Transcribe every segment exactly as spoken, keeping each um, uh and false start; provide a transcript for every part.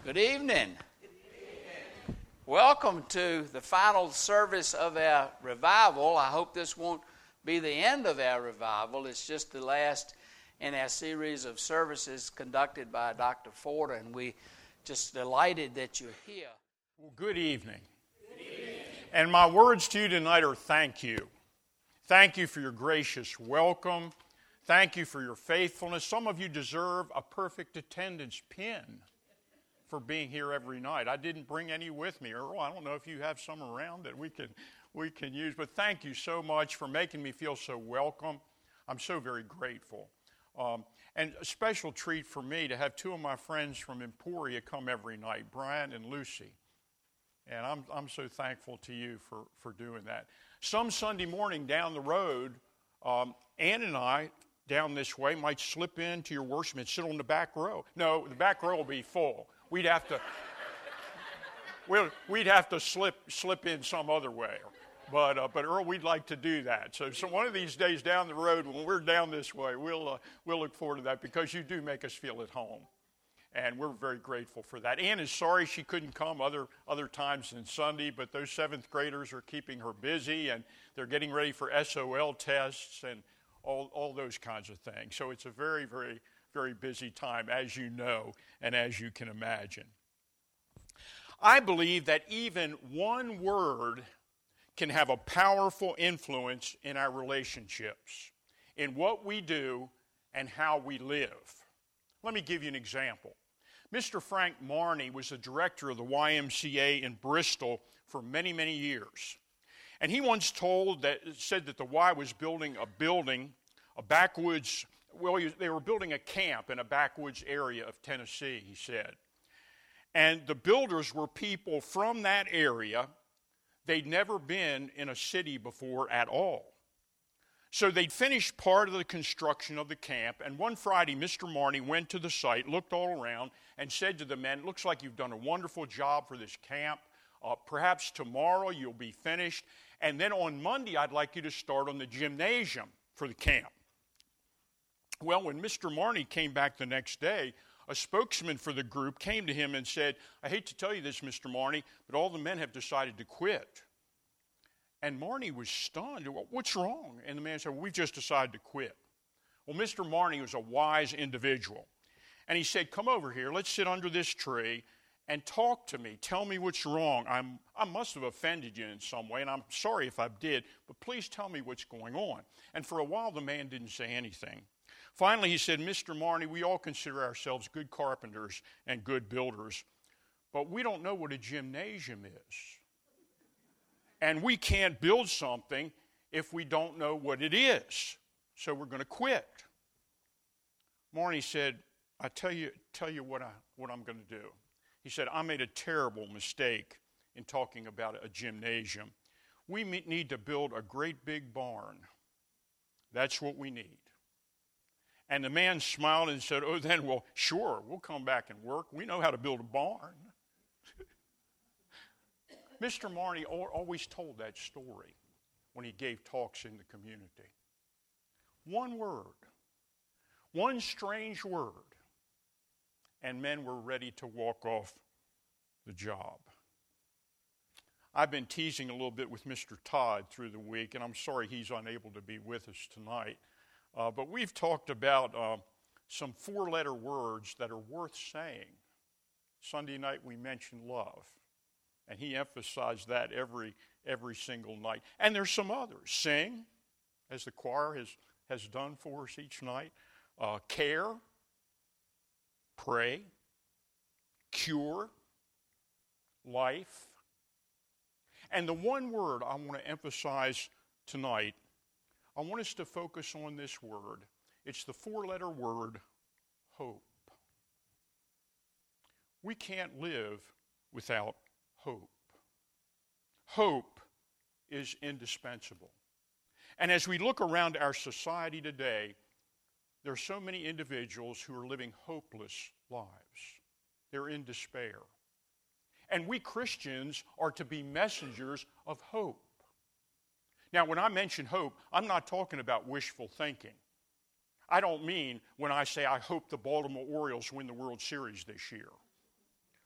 Good evening. Good evening. Welcome to the final service of our revival. I hope this won't be the end of our revival. It's just the last in our series of services conducted by Doctor Ford, and we just delighted that you're here. Well, good evening. Good evening. And my words to you tonight are thank you. Thank you for your gracious welcome. Thank you for your faithfulness. Some of you deserve a perfect attendance pin for being here every night. I didn't bring any with me. Earl, I don't know if you have some around that we can we can use, but thank you so much for making me feel so welcome. I'm so very grateful. Um, and a special treat for me to have two of my friends from Emporia come every night, Brian and Lucy. And I'm I'm so thankful to you for, for doing that. Some Sunday morning down the road, um, Ann and I, down this way, might slip into your worship and sit on the back row. No, the back row will be full. We'd have to, we'll, we'd have to slip slip in some other way. But uh, but Earl, we'd like to do that. So, so one of these days down the road, when we're down this way, we'll uh, we'll look forward to that because you do make us feel at home, and we're very grateful for that. Ann is sorry she couldn't come other other times than Sunday, but those seventh graders are keeping her busy, and they're getting ready for S O L tests and all all those kinds of things. So it's a very very very busy time, as you know, and as you can imagine. I believe that even one word can have a powerful influence in our relationships, in what we do and how we live. Let me give you an example. Mister Frank Marney was the director of the Y M C A in Bristol for many, many years. And he once told that, said that the Y was building a building, a backwoods, well, they were building a camp in a backwoods area of Tennessee, he said. And the builders were people from that area. They'd never been in a city before at all. So they'd finished part of the construction of the camp, and one Friday, Mister Marney went to the site, looked all around, and said to the men, "It looks like you've done a wonderful job for this camp. Uh, perhaps tomorrow you'll be finished, and then on Monday I'd like you to start on the gymnasium for the camp." Well, when Mister Marney came back the next day, a spokesman for the group came to him and said, "I hate to tell you this, Mister Marney, but all the men have decided to quit." And Marney was stunned. "What's wrong?" And the man said, "Well, we've just decided to quit." Well, Mister Marney was a wise individual. And he said, "Come over here. Let's sit under this tree and talk to me. Tell me what's wrong. I'm, I must have offended you in some way, and I'm sorry if I did, but please tell me what's going on." And for a while, the man didn't say anything. Finally, he said, "Mister Marney, we all consider ourselves good carpenters and good builders, but we don't know what a gymnasium is. And we can't build something if we don't know what it is. So we're going to quit." Marney said, I tell you, tell you what, I, what I'm going to do. He said, "I made a terrible mistake in talking about a gymnasium. We need to build a great big barn. That's what we need." And the man smiled and said, "Oh, then, well, sure, we'll come back and work. We know how to build a barn." Mister Marney always told that story when he gave talks in the community. One word, one strange word, and men were ready to walk off the job. I've been teasing a little bit with Mister Todd through the week, and I'm sorry he's unable to be with us tonight. Uh, but we've talked about uh, some four-letter words that are worth saying. Sunday night we mentioned love, and he emphasized that every every single night. And there's some others. Sing, as the choir has, has done for us each night. Uh, care, pray, cure, life. And the one word I want to emphasize tonight, I want us to focus on this word. It's the four-letter word, hope. We can't live without hope. Hope is indispensable. And as we look around our society today, there are so many individuals who are living hopeless lives. They're in despair. And we Christians are to be messengers of hope. Now, when I mention hope, I'm not talking about wishful thinking. I don't mean when I say I hope the Baltimore Orioles win the World Series this year.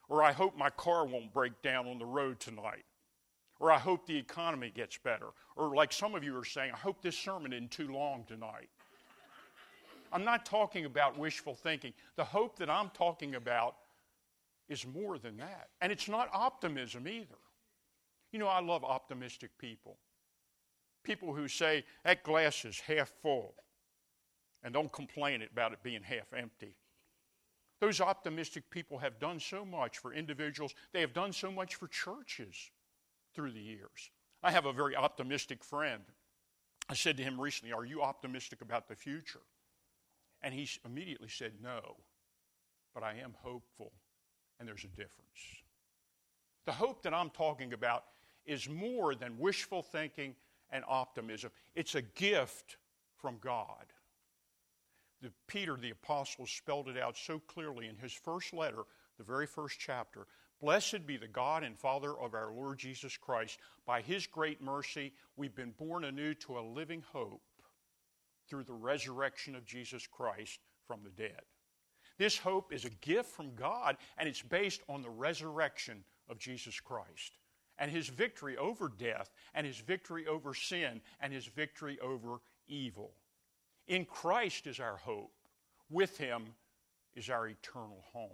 Or I hope my car won't break down on the road tonight. Or I hope the economy gets better. Or like some of you are saying, I hope this sermon isn't too long tonight. I'm not talking about wishful thinking. The hope that I'm talking about is more than that. And it's not optimism either. You know, I love optimistic people. People who say, that glass is half full, and don't complain about it being half empty. Those optimistic people have done so much for individuals. They have done so much for churches through the years. I have a very optimistic friend. I said to him recently, are you optimistic about the future? And he immediately said, no, but I am hopeful, and there's a difference. The hope that I'm talking about is more than wishful thinking and optimism. It's a gift from God. The, Peter, the apostle, spelled it out so clearly in his first letter, the very first chapter. Blessed be the God and Father of our Lord Jesus Christ. By his great mercy, we've been born anew to a living hope through the resurrection of Jesus Christ from the dead. This hope is a gift from God, and it's based on the resurrection of Jesus Christ and his victory over death and his victory over sin and his victory over evil. In Christ is our hope. With him is our eternal home.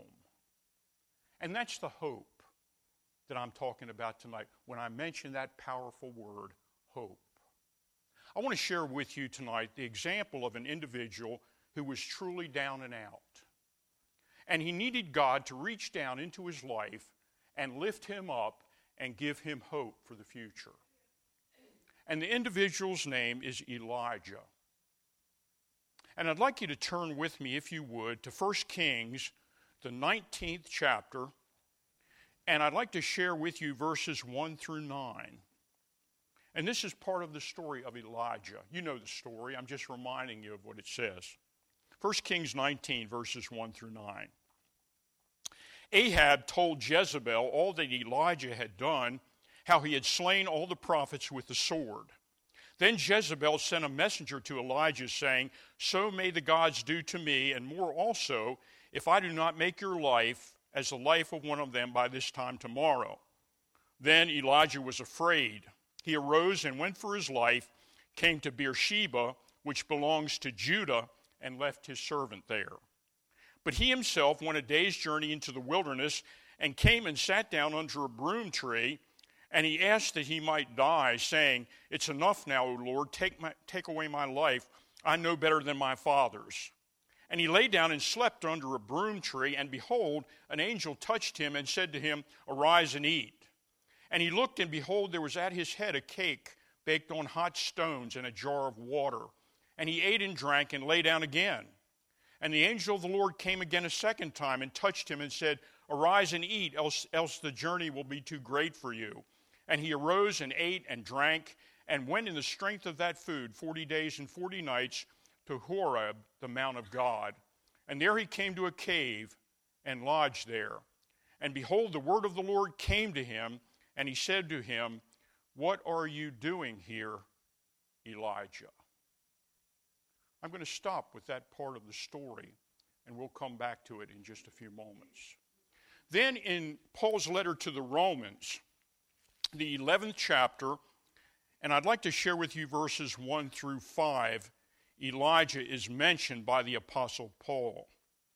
And that's the hope that I'm talking about tonight when I mention that powerful word, hope. I want to share with you tonight the example of an individual who was truly down and out. And he needed God to reach down into his life and lift him up and give him hope for the future. And the individual's name is Elijah. And I'd like you to turn with me, if you would, to First Kings, the nineteenth chapter. And I'd like to share with you verses one through nine. And this is part of the story of Elijah. You know the story. I'm just reminding you of what it says. First Kings nineteen, verses one through nine. Ahab told Jezebel all that Elijah had done, how he had slain all the prophets with the sword. Then Jezebel sent a messenger to Elijah, saying, so may the gods do to me, and more also, if I do not make your life as the life of one of them by this time tomorrow. Then Elijah was afraid. He arose and went for his life, came to Beersheba, which belongs to Judah, and left his servant there. But he himself went a day's journey into the wilderness, and came and sat down under a broom tree, and he asked that he might die, saying, it's enough now, O Lord, take, my, take away my life. I know better than my fathers. And he lay down and slept under a broom tree, and behold, an angel touched him and said to him, arise and eat. And he looked, and behold, there was at his head a cake baked on hot stones and a jar of water. And he ate and drank and lay down again. And the angel of the Lord came again a second time and touched him and said, arise and eat, else, else the journey will be too great for you. And he arose and ate and drank and went in the strength of that food forty days and forty nights to Horeb, the mount of God. And there he came to a cave and lodged there. And behold, the word of the Lord came to him, and he said to him, what are you doing here, Elijah? I'm going to stop with that part of the story, and we'll come back to it in just a few moments. Then in Paul's letter to the Romans, the eleventh chapter, and I'd like to share with you verses one through five, Elijah is mentioned by the Apostle Paul.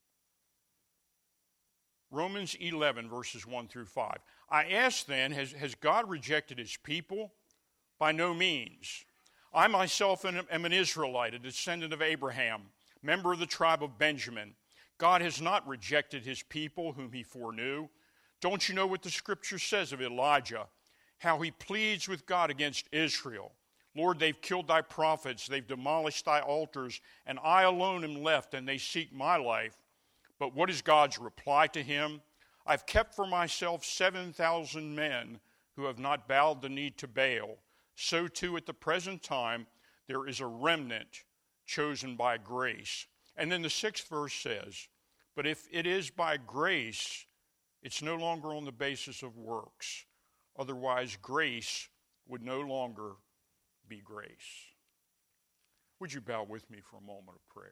Romans eleven, verses one through five. I ask then, has, has God rejected his people? By no means. I myself am an Israelite, a descendant of Abraham, member of the tribe of Benjamin. God has not rejected his people whom he foreknew. Don't you know what the scripture says of Elijah? How he pleads with God against Israel. Lord, they've killed thy prophets, they've demolished thy altars, and I alone am left, and they seek my life. But what is God's reply to him? I've kept for myself seven thousand men who have not bowed the knee to Baal. So too at the present time there is a remnant chosen by grace. And then the sixth verse says, but if it is by grace, it's no longer on the basis of works. Otherwise, grace would no longer be grace. Would you bow with me for a moment of prayer?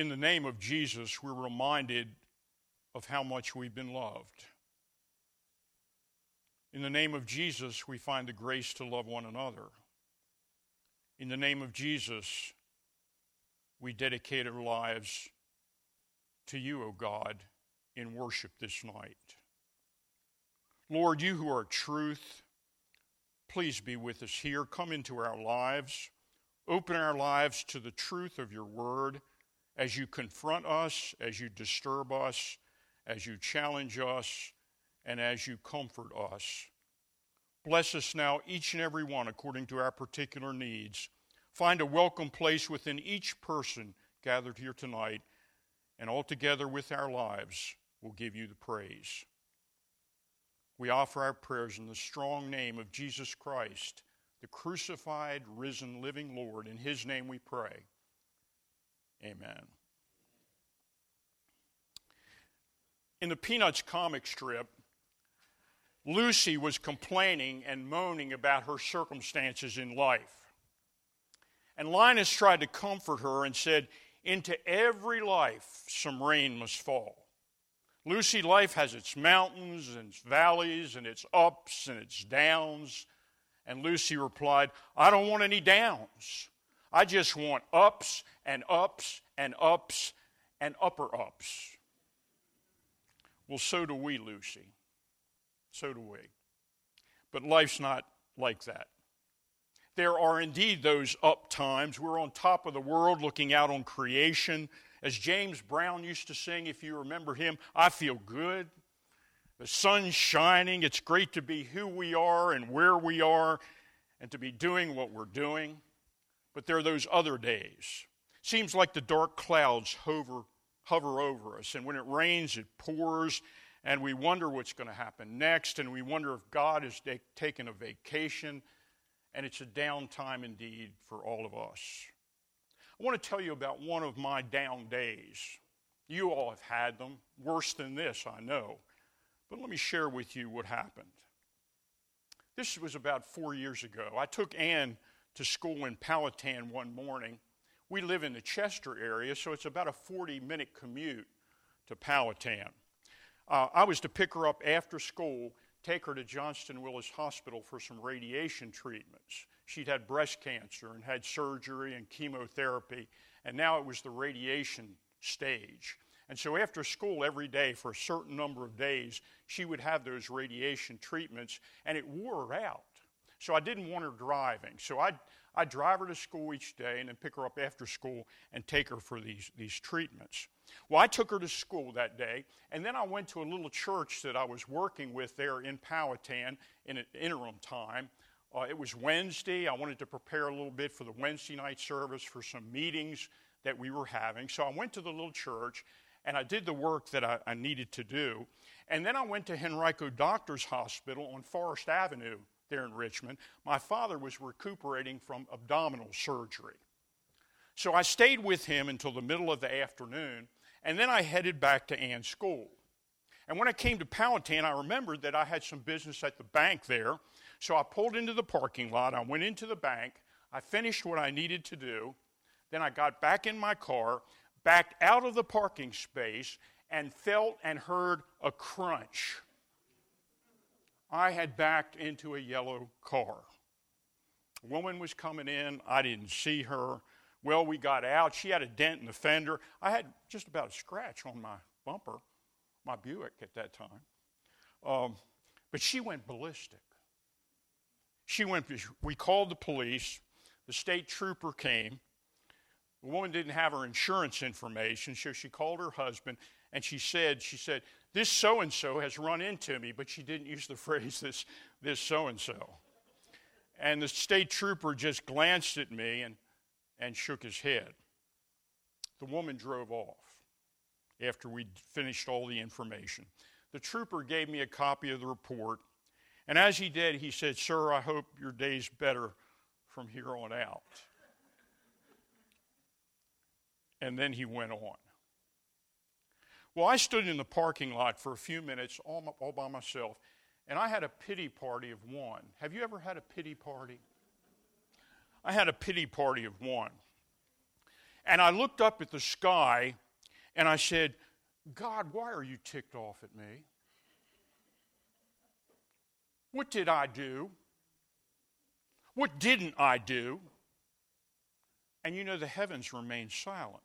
In the name of Jesus, we're reminded of how much we've been loved. In the name of Jesus, we find the grace to love one another. In the name of Jesus, we dedicate our lives to you, O God, in worship this night. Lord, you who are truth, please be with us here. Come into our lives. Open our lives to the truth of your word as you confront us, as you disturb us, as you challenge us, and as you comfort us. Bless us now, each and every one, according to our particular needs. Find a welcome place within each person gathered here tonight, and altogether with our lives, we'll give you the praise. We offer our prayers in the strong name of Jesus Christ, the crucified, risen, living Lord. In his name we pray. Amen. In the Peanuts comic strip, Lucy was complaining and moaning about her circumstances in life. And Linus tried to comfort her and said, "Into every life some rain must fall. Lucy, life has its mountains and its valleys and its ups and its downs." And Lucy replied, "I don't want any downs. I just want ups and ups and ups and upper ups." Well, so do we, Lucy. So do we. But life's not like that. There are indeed those up times. We're on top of the world looking out on creation. As James Brown used to sing, if you remember him, I feel good. The sun's shining. It's great to be who we are and where we are and to be doing what we're doing. But there are those other days. Seems like the dark clouds hover, hover over us. And when it rains, it pours. And we wonder what's going to happen next. And we wonder if God has de- taken a vacation. And it's a downtime indeed for all of us. I want to tell you about one of my down days. You all have had them. Worse than this, I know. But let me share with you what happened. This was about four years ago. I took Ann to school in Powhatan one morning. We live in the Chester area, so it's about a forty-minute commute to Powhatan. Uh, I was to pick her up after school, take her to Johnston Willis Hospital for some radiation treatments. She'd had breast cancer and had surgery and chemotherapy, and now it was the radiation stage. And so after school every day for a certain number of days, she would have those radiation treatments, and it wore her out. So I didn't want her driving. So I'd, I'd drive her to school each day and then pick her up after school and take her for these, these treatments. Well, I took her to school that day, and then I went to a little church that I was working with there in Powhatan in an interim time. Uh, it was Wednesday. I wanted to prepare a little bit for the Wednesday night service for some meetings that we were having. So I went to the little church, and I did the work that I, I needed to do. And then I went to Henrico Doctors Hospital on Forest Avenue there in Richmond. My father was recuperating from abdominal surgery. So I stayed with him until the middle of the afternoon, and then I headed back to Ann's school. And when I came to Powhatan, I remembered that I had some business at the bank there. So I pulled into the parking lot. I went into the bank. I finished what I needed to do. Then I got back in my car, backed out of the parking space, and felt and heard a crunch. I had backed into a yellow car. A woman was coming in. I didn't see her. Well, we got out. She had a dent in the fender. I had just about a scratch on my bumper, my Buick at that time. Um, but she went ballistic. She went, we called the police. The state trooper came. The woman didn't have her insurance information, so she called her husband, and she said, she said, this so-and-so has run into me, but she didn't use the phrase, this, this so-and-so. And the state trooper just glanced at me and, and shook his head. The woman drove off after we'd finished all the information. The trooper gave me a copy of the report, and as he did, he said, sir, I hope your day's better from here on out. And then he went on. Well, I stood in the parking lot for a few minutes all, my, all by myself, and I had a pity party of one. Have you ever had a pity party? I had a pity party of one. And I looked up at the sky and I said, God, why are you ticked off at me? What did I do? What didn't I do? And you know, the heavens remained silent.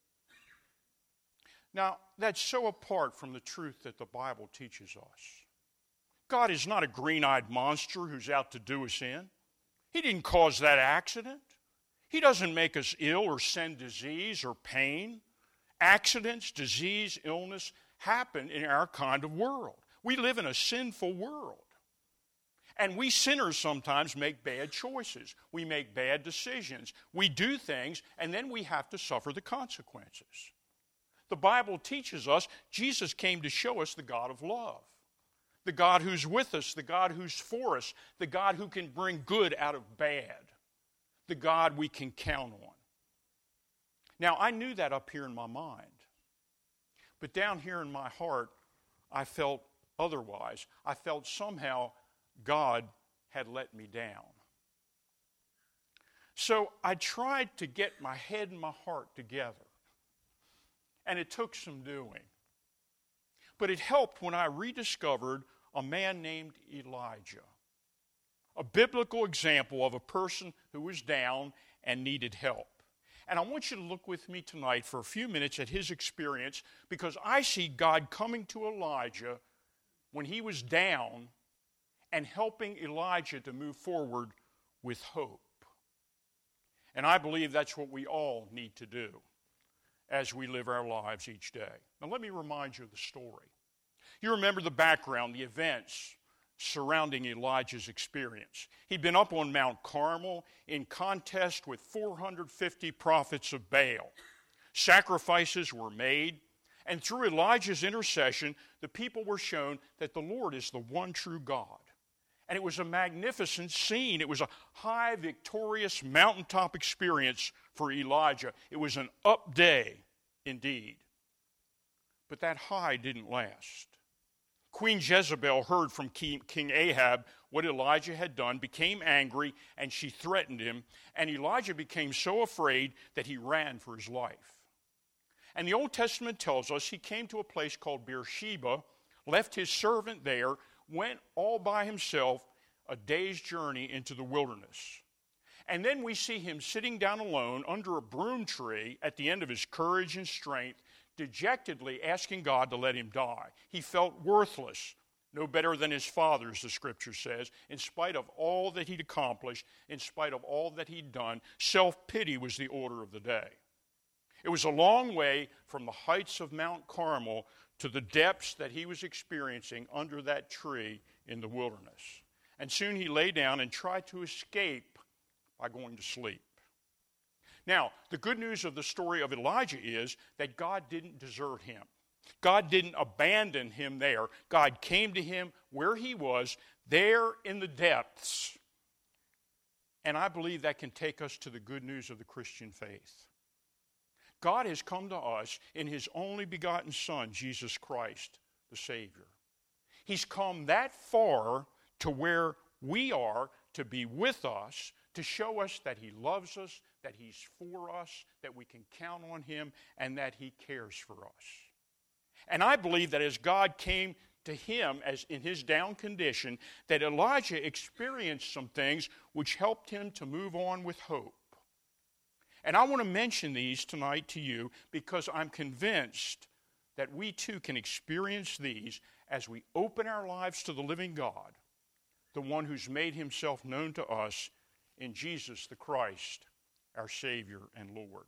Now, that's so apart from the truth that the Bible teaches us. God is not a green-eyed monster who's out to do us in. He didn't cause that accident. He doesn't make us ill or send disease or pain. Accidents, disease, illness happen in our kind of world. We live in a sinful world. And we sinners sometimes make bad choices. We make bad decisions. We do things, and then we have to suffer the consequences. The Bible teaches us Jesus came to show us the God of love, the God who's with us, the God who's for us, the God who can bring good out of bad, the God we can count on. Now, I knew that up here in my mind, but down here in my heart, I felt otherwise. I felt somehow God had let me down. So I tried to get my head and my heart together. And it took some doing. But it helped when I rediscovered a man named Elijah, a biblical example of a person who was down and needed help. And I want you to look with me tonight for a few minutes at his experience, because I see God coming to Elijah when he was down and helping Elijah to move forward with hope. And I believe that's what we all need to do as we live our lives each day. Now let me remind you of the story. You remember the background, the events surrounding Elijah's experience. He'd been up on Mount Carmel in contest with four hundred fifty prophets of Baal. Sacrifices were made, and through Elijah's intercession, the people were shown that the Lord is the one true God. And it was a magnificent scene. It was a high, victorious, mountaintop experience for Elijah. It was an up day indeed. But that high didn't last. Queen Jezebel heard from King Ahab what Elijah had done, became angry, and she threatened him. And Elijah became so afraid that he ran for his life. And the Old Testament tells us he came to a place called Beersheba, left his servant there, went all by himself a day's journey into the wilderness. And then we see him sitting down alone under a broom tree at the end of his courage and strength, dejectedly asking God to let him die. He felt worthless, no better than his fathers, the scripture says. In spite of all that he'd accomplished, in spite of all that he'd done, self-pity was the order of the day. It was a long way from the heights of Mount Carmel to the depths that he was experiencing under that tree in the wilderness. And soon he lay down and tried to escape by going to sleep. Now, the good news of the story of Elijah is that God didn't desert him. God didn't abandon him there. God came to him where he was, there in the depths. And I believe that can take us to the good news of the Christian faith. God has come to us in his only begotten Son, Jesus Christ, the Savior. He's come that far to where we are to be with us, to show us that he loves us, that he's for us, that we can count on him, and that he cares for us. And I believe that as God came to him as in his down condition, that Elijah experienced some things which helped him to move on with hope. And I want to mention these tonight to you because I'm convinced that we too can experience these as we open our lives to the living God, the one who's made himself known to us in Jesus the Christ, our Savior and Lord.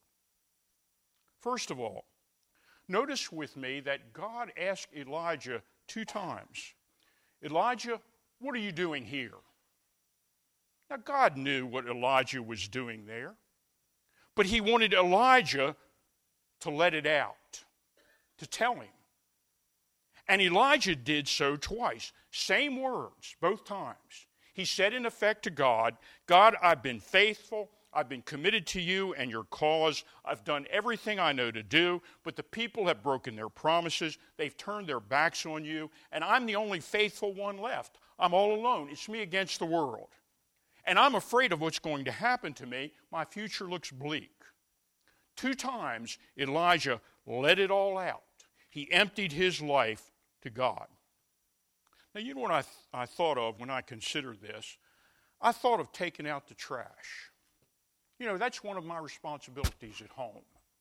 First of all, notice with me that God asked Elijah two times, Elijah, what are you doing here? Now, God knew what Elijah was doing there, but he wanted Elijah to let it out, to tell him. And Elijah did so twice. Same words, both times. He said in effect to God, God, I've been faithful. I've been committed to you and your cause. I've done everything I know to do, but the people have broken their promises. They've turned their backs on you, and I'm the only faithful one left. I'm all alone. It's me against the world. And I'm afraid of what's going to happen to me. My future looks bleak. Two times Elijah let it all out. He emptied his life to God. Now, you know what I, th- I thought of when I considered this? I thought of taking out the trash. You know, that's one of my responsibilities at home.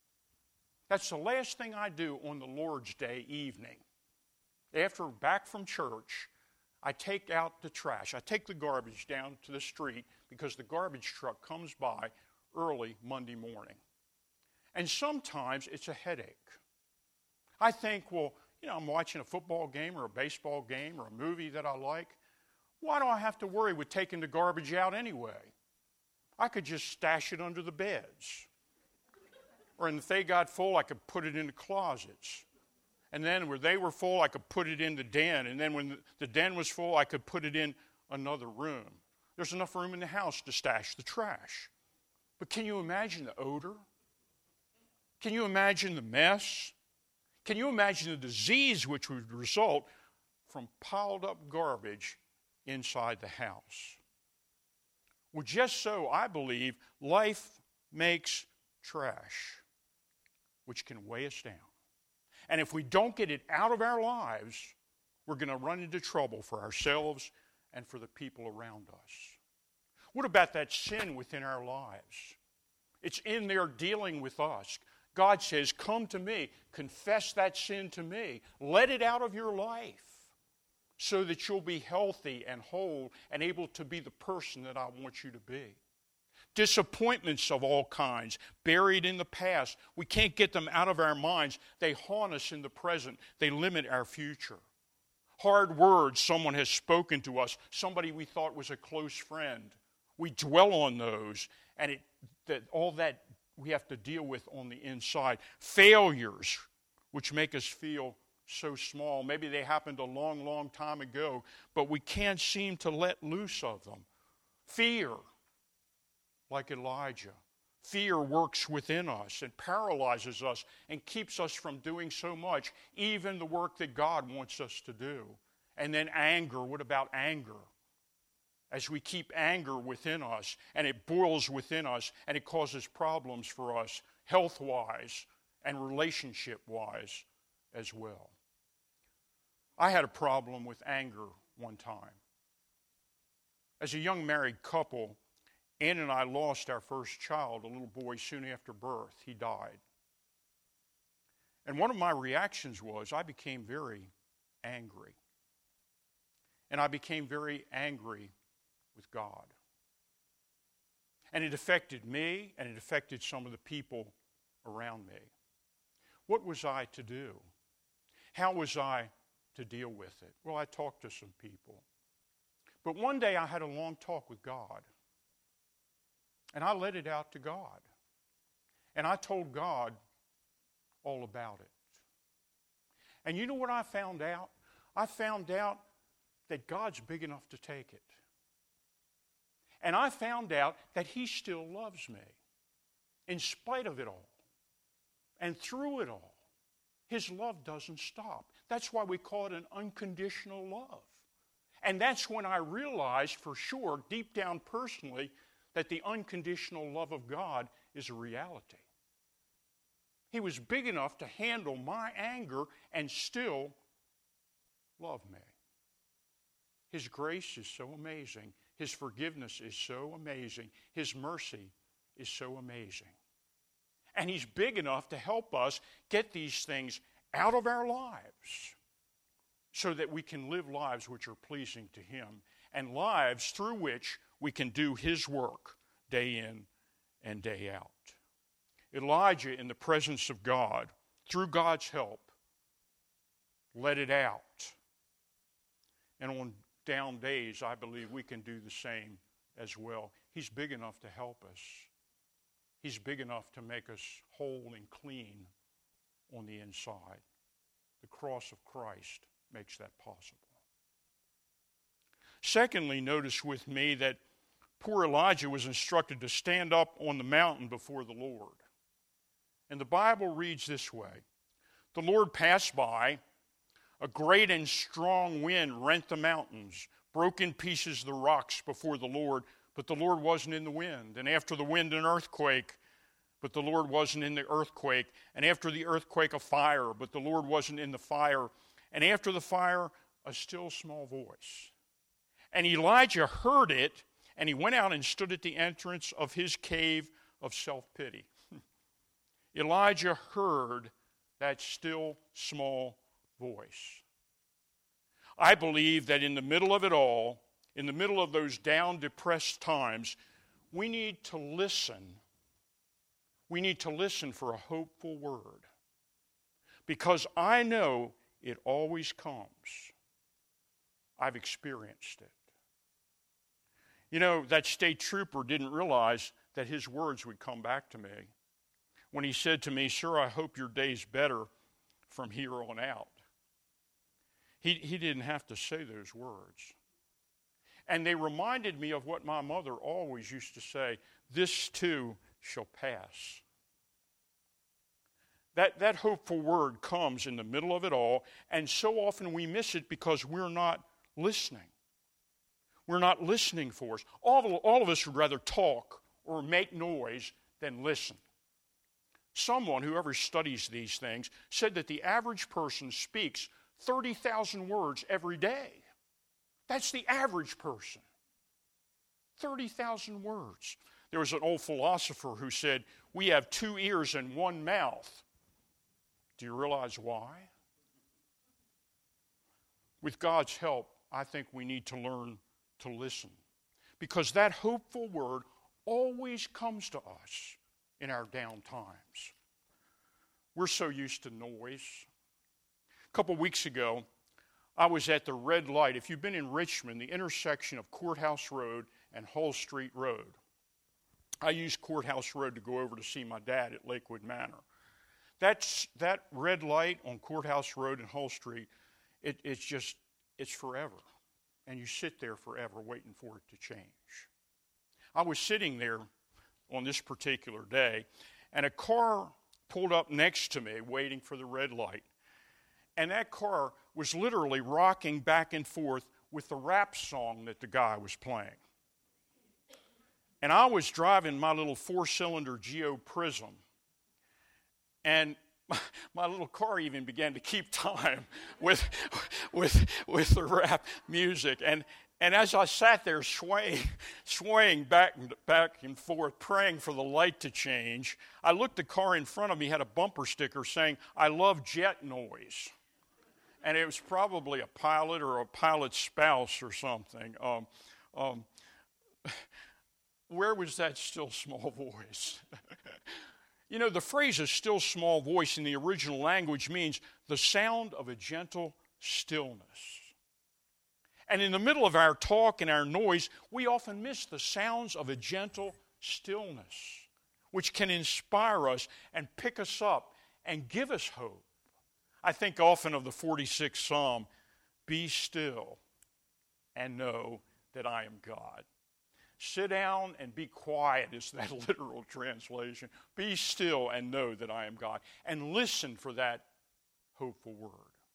That's the last thing I do on the Lord's Day evening. After back from church, I take out the trash. I take the garbage down to the street because the garbage truck comes by early Monday morning. And sometimes it's a headache. I think, well, you know, I'm watching a football game or a baseball game or a movie that I like. Why do I have to worry with taking the garbage out anyway? I could just stash it under the beds. Or if they got full, I could put it in the closets. And then when they were full, I could put it in the den. And then when the den was full, I could put it in another room. There's enough room in the house to stash the trash. But can you imagine the odor? Can you imagine the mess? Can you imagine the disease which would result from piled up garbage inside the house? Well, just so, I believe, life makes trash, which can weigh us down. And if we don't get it out of our lives, we're going to run into trouble for ourselves and for the people around us. What about that sin within our lives? It's in there dealing with us. God says, come to me, confess that sin to me, let it out of your life so that you'll be healthy and whole and able to be the person that I want you to be. Disappointments of all kinds, buried in the past. We can't get them out of our minds. They haunt us in the present. They limit our future. Hard words someone has spoken to us, somebody we thought was a close friend. We dwell on those, and it, that, all that we have to deal with on the inside. Failures, which make us feel so small. Maybe they happened a long, long time ago, but we can't seem to let loose of them. Fear, like Elijah. Fear works within us and paralyzes us and keeps us from doing so much, even the work that God wants us to do. And then anger. What about anger? As we keep anger within us, and it boils within us, and it causes problems for us, health-wise and relationship-wise as well. I had a problem with anger one time. As a young married couple, Ann and I lost our first child, a little boy, soon after birth. He died. And one of my reactions was I became very angry. And I became very angry with God. And it affected me, and it affected some of the people around me. What was I to do? How was I to deal with it? Well, I talked to some people. But one day I had a long talk with God. And I let it out to God. And I told God all about it. And you know what I found out? I found out that God's big enough to take it. And I found out that He still loves me in spite of it all. And through it all, His love doesn't stop. That's why we call it an unconditional love. And that's when I realized for sure, deep down personally, that the unconditional love of God is a reality. He was big enough to handle my anger and still love me. His grace is so amazing. His forgiveness is so amazing. His mercy is so amazing. And He's big enough to help us get these things out of our lives so that we can live lives which are pleasing to Him, and lives through which we can do His work day in and day out. Elijah, in the presence of God, through God's help, let it out. And on down days, I believe we can do the same as well. He's big enough to help us. He's big enough to make us whole and clean on the inside. The cross of Christ makes that possible. Secondly, notice with me that poor Elijah was instructed to stand up on the mountain before the Lord. And the Bible reads this way: the Lord passed by, a great and strong wind rent the mountains, broke in pieces the rocks before the Lord, but the Lord wasn't in the wind. And after the wind, an earthquake, but the Lord wasn't in the earthquake. And after the earthquake, a fire, but the Lord wasn't in the fire. And after the fire, a still small voice. And Elijah heard it, and he went out and stood at the entrance of his cave of self-pity. Elijah heard that still small voice. I believe that in the middle of it all, in the middle of those down, depressed times, we need to listen. We need to listen for a hopeful word. Because I know it always comes. I've experienced it. You know, that state trooper didn't realize that his words would come back to me when he said to me, "Sir, I hope your day's better from here on out." He, he didn't have to say those words. And they reminded me of what my mother always used to say, "This too shall pass." That, that hopeful word comes in the middle of it all, and so often we miss it because we're not listening. We're not listening for us. All of, all of us would rather talk or make noise than listen. Someone, whoever studies these things, said that the average person speaks thirty thousand words every day. That's the average person. thirty thousand words. There was an old philosopher who said, "We have two ears and one mouth." Do you realize why? With God's help, I think we need to learn to listen. Because that hopeful word always comes to us in our down times. We're so used to noise. A couple weeks ago, I was at the red light. If you've been in Richmond, the intersection of Courthouse Road and Hull Street Road. I used Courthouse Road to go over to see my dad at Lakewood Manor. That's, that red light on Courthouse Road and Hull Street, it, it's just, it's forever. And you sit there forever waiting for it to change. I was sitting there on this particular day, and a car pulled up next to me waiting for the red light. And that car was literally rocking back and forth with the rap song that the guy was playing. And I was driving my little four-cylinder Geo Prism, and my, my little car even began to keep time with, with, with the rap music. And, and as I sat there swaying, swaying back and, back and forth, praying for the light to change, I looked, the car in front of me had a bumper sticker saying, "I love jet noise." And it was probably a pilot or a pilot's spouse or something. Um, um, where was that still small voice? You know, the phrase "a still small voice" in the original language means the sound of a gentle stillness. And in the middle of our talk and our noise, we often miss the sounds of a gentle stillness, which can inspire us and pick us up and give us hope. I think often of the forty-sixth Psalm, "Be still and know that I am God." Sit down and be quiet is that literal translation. Be still and know that I am God. And listen for that hopeful word.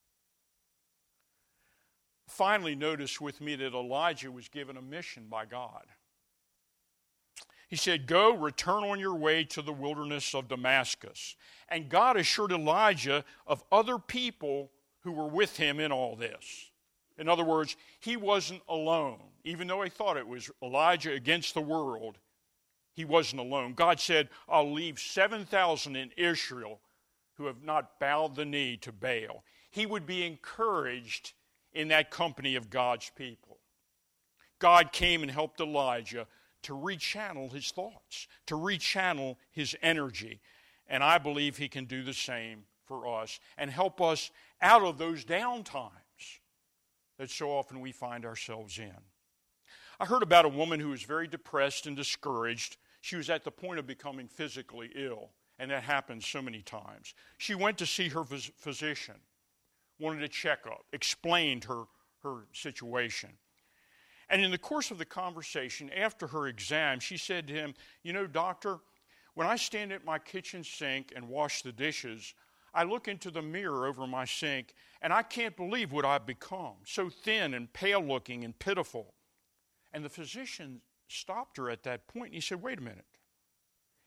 Finally, notice with me that Elijah was given a mission by God. He said, "Go, return on your way to the wilderness of Damascus." And God assured Elijah of other people who were with him in all this. In other words, he wasn't alone. Even though he thought it was Elijah against the world, he wasn't alone. God said, "I'll leave seven thousand in Israel who have not bowed the knee to Baal." He would be encouraged in that company of God's people. God came and helped Elijah to rechannel his thoughts, to rechannel his energy. And I believe he can do the same for us and help us out of those down times that so often we find ourselves in. I heard about a woman who was very depressed and discouraged. She was at the point of becoming physically ill, and that happens so many times. She went to see her phys- physician, wanted a checkup, explained her, her situation. And in the course of the conversation, after her exam, she said to him, "You know, doctor, when I stand at my kitchen sink and wash the dishes, I look into the mirror over my sink, and I can't believe what I've become, so thin and pale-looking and pitiful." And the physician stopped her at that point, and he said, "Wait a minute."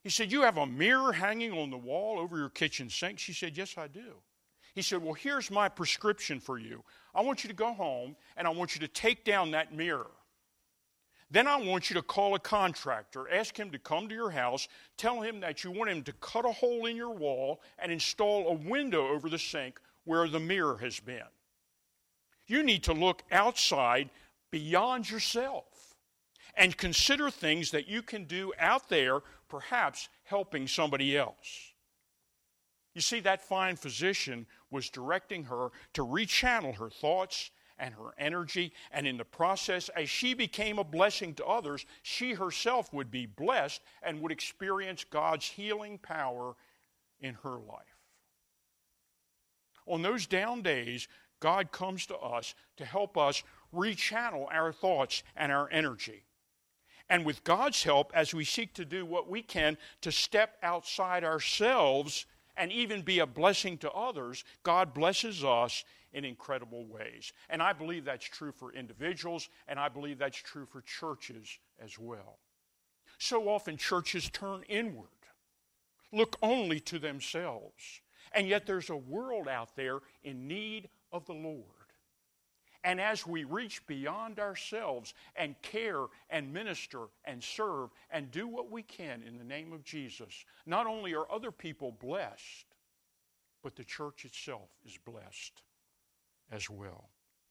He said, you have a mirror hanging on the wall over your kitchen sink? She said, yes, I do. He said, well, here's my prescription for you. I want you to go home, and I want you to take down that mirror. Then I want you to call a contractor, ask him to come to your house, tell him that you want him to cut a hole in your wall and install a window over the sink where the mirror has been. You need to look outside beyond yourself and consider things that you can do out there, perhaps helping somebody else. You see, that fine physician was directing her to rechannel her thoughts and her energy, and in the process, as she became a blessing to others, she herself would be blessed and would experience God's healing power in her life. On those down days, God comes to us to help us rechannel our thoughts and our energy. And with God's help, as we seek to do what we can to step outside ourselves and even be a blessing to others, God blesses us in incredible ways. And I believe that's true for individuals, and I believe that's true for churches as well. So often churches turn inward, look only to themselves, and yet there's a world out there in need of the Lord. And as we reach beyond ourselves and care and minister and serve and do what we can in the name of Jesus, not only are other people blessed, but the church itself is blessed as well.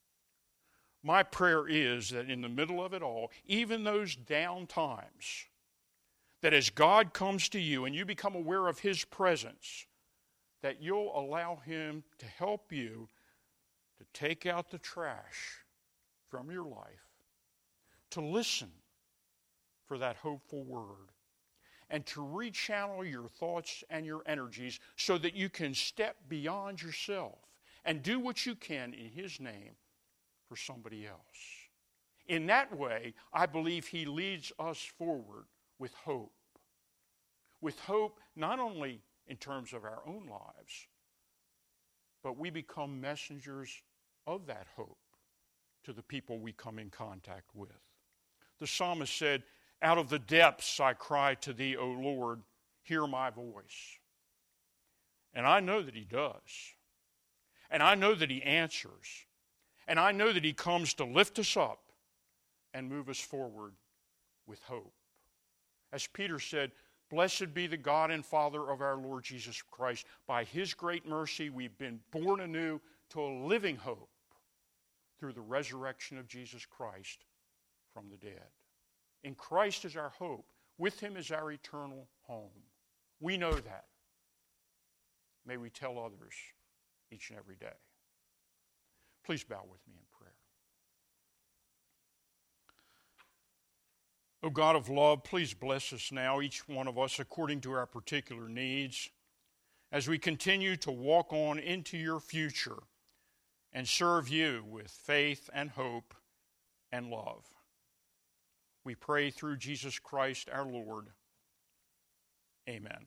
My prayer is that in the middle of it all, even those down times, that as God comes to you and you become aware of His presence, that you'll allow Him to help you to take out the trash from your life, to listen for that hopeful word, and to rechannel your thoughts and your energies so that you can step beyond yourself and do what you can in His name for somebody else. In that way, I believe He leads us forward with hope. With hope not only in terms of our own lives, but we become messengers of that hope to the people we come in contact with. The psalmist said, out of the depths I cry to Thee, O Lord, hear my voice. And I know that He does. And I know that He answers. And I know that He comes to lift us up and move us forward with hope. As Peter said, blessed be the God and Father of our Lord Jesus Christ. By His great mercy, we've been born anew to a living hope through the resurrection of Jesus Christ from the dead. In Christ is our hope. With Him is our eternal home. We know that. May we tell others each and every day. Please bow with me in prayer. O God of love, please bless us now, each one of us, according to our particular needs, as we continue to walk on into your future and serve you with faith and hope and love. We pray through Jesus Christ our Lord. Amen.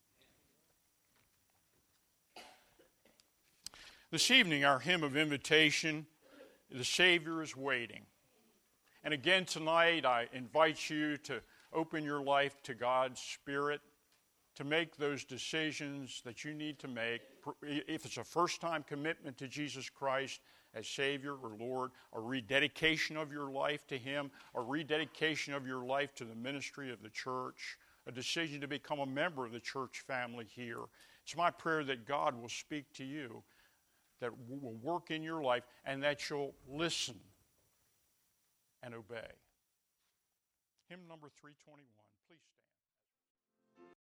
This evening, our hymn of invitation, The Savior is Waiting. And again tonight, I invite you to open your life to God's Spirit, to make those decisions that you need to make. If it's a first-time commitment to Jesus Christ as Savior or Lord, a rededication of your life to Him, a rededication of your life to the ministry of the church, a decision to become a member of the church family here. It's my prayer that God will speak to you, that will work in your life, and that you'll listen and obey. Hymn number three twenty-one. Please stand.